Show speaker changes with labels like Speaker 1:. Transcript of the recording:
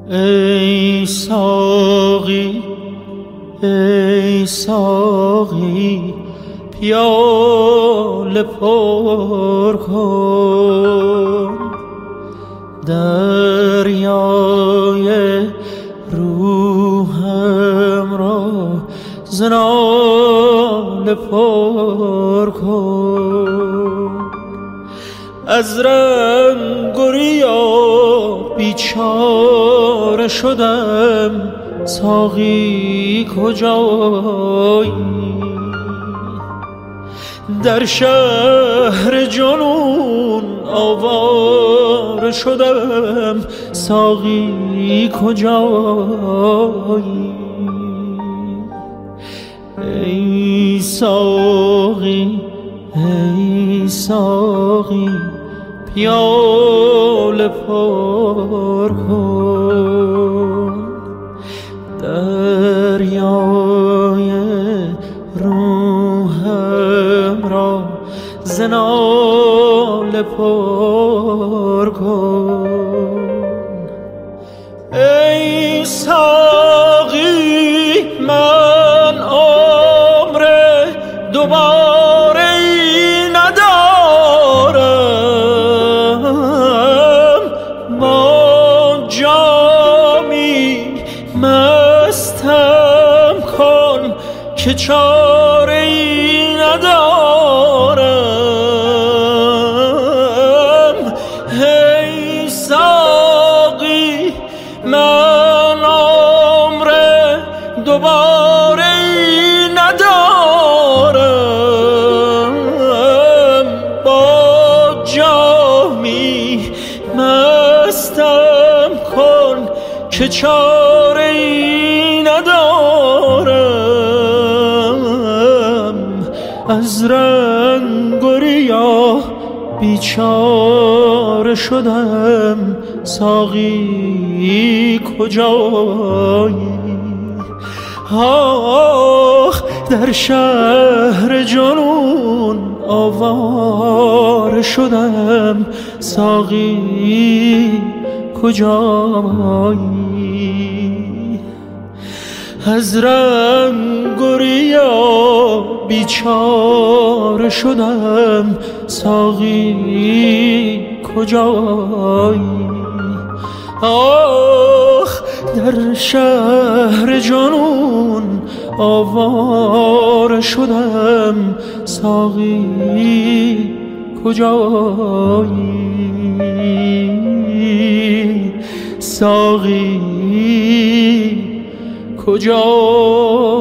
Speaker 1: ای ساقی ای ساقی پیاله پر کن، دریای روحم را ز ناله پر کن. از رنگ و ریا بیچاره شدم، ساقی کجایی؟ در شهر جنون آواره شدم، ساقی کجایی؟ ای ساقی ای ساقی پیاله پر کن، دریای روحم را ز ناله پر کن. ای ساقی من عمر دوباره ندارم، با جامی مستم کن که چاره ای ندارم. ای ساقی من عمر دوباره ای ندارم، با جامی مستم کن که چاره ای ندارم. از رنگ و ریا بیچاره شدم، ساقی کجایی؟ آخ در شهر جنون آواره شدم، ساقی کجایی؟ از رنگ و ریا بیچاره شدم، ساقی کجایی؟ آخ در شهر جنون آواره شدم، ساقی کجایی؟ ساقی کجایی؟